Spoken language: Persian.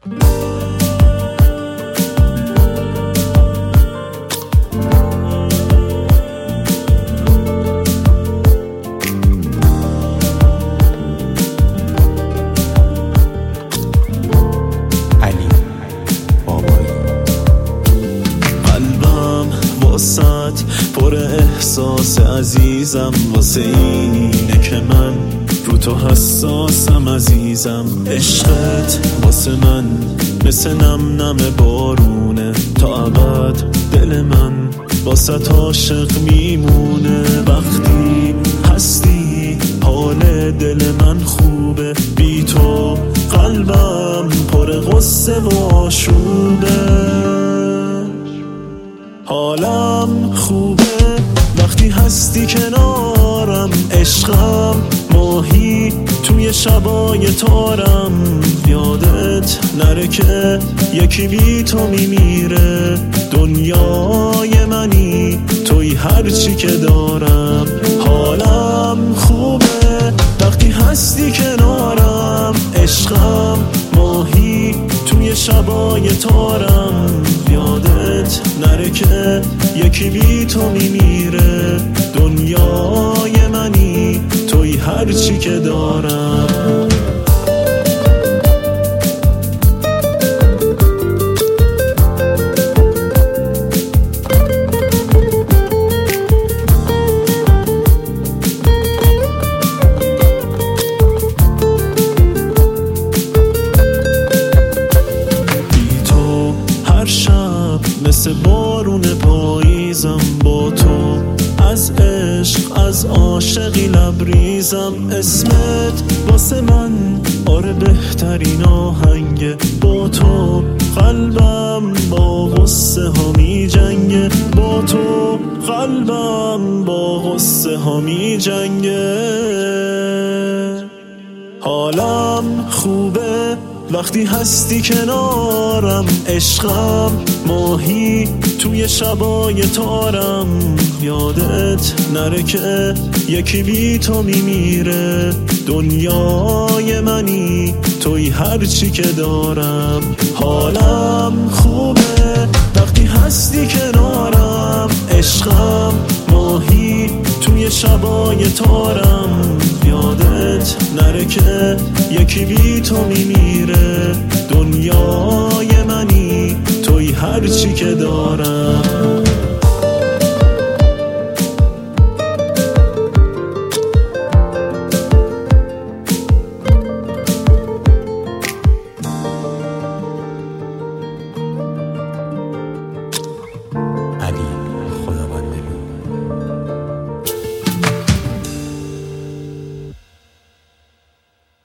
واسط پر احساس عزیزم، واسه اینه که من رو تو حساسم عزیزم. عشقت واسه من مثل نم نم بارونه، تا ابد دل من واسه عاشق میمونه. وقتی هستی حال دل من خوبه، بی تو قلبم پر غصه و آشوبه. حالم خوبه وقتی هستی کنارم، عشقم ماهی توی شبای تارم. یادت نره که یکی بی تو میمیره، دنیای منی توی هرچی که دارم. حالم خوبه وقتی هستی کنارم، عشقم ماهی توی شبای تارم. یادت نره که یکی بی تو میمیره، دنیای منی توی هرچی که دارم. مثل بارون پاییزم، با تو از عشق از عاشقی لبریزم. اسمت واسه من آره بهترین آهنگه، با تو قلبم با غصه ها می جنگه، با تو قلبم با غصه ها می جنگه. حالم خوبه وقتی هستی کنارم، عشقم ماهی توی شبای تارم. یادت نره که یکی بی تو میمیره، دنیای منی توی هرچی که دارم. حالم خوبه وقتی هستی کنارم، عشقم ماهی توی شبای تارم. یادت نره که یکی بی تو میمیره،